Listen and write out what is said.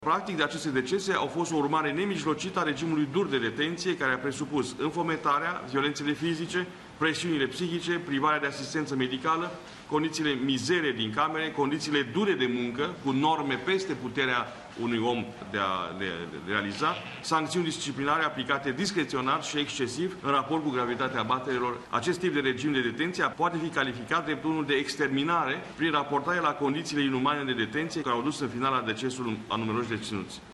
Practic, de aceste decese au fost o urmare nemijlocită a regimului dur de detenție, care a presupus înfometarea, violențele fizice, presiunile psihice, privarea de asistență medicală, condițiile mizere din camere, condițiile dure de muncă, cu norme peste puterea unui om de a realiza, sancțiuni disciplinare aplicate discreționar și excesiv în raport cu gravitatea abaterilor. Acest tip de regim de detenție poate fi calificat drept unul de exterminare prin raportare la condițiile inumane de detenție care au dus în final la decesul a numeroși deținuți.